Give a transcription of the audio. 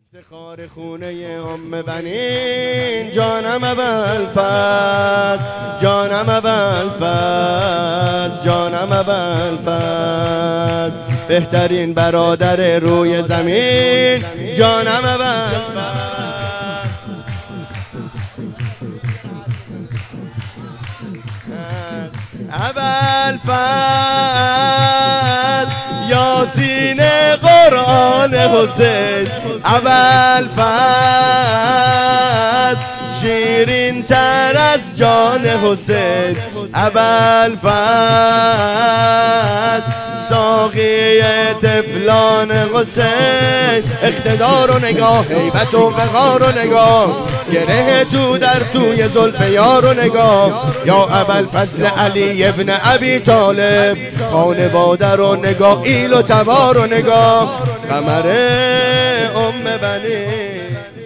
افتخار خونه ام بنین جانم ابوالفضل، جانم ابوالفضل، جانم ابوالفضل، بهترین برادر روی زمین جانم ابوالفضل. ابوالفضل یاسین قرآن حسین، ابوالفضل شیرین تر از جان حسین، ابوالفضل ساقی طفلان حسین، اقتدار و نگاه، هیبت و وقار و نگاه، گره تو در توی زلف یار و نگاه، یا ابوالفضل علی ابن ابی طالب، خانواده رو نگاه، ایل و تبار و نگاه، قمر ام بنین.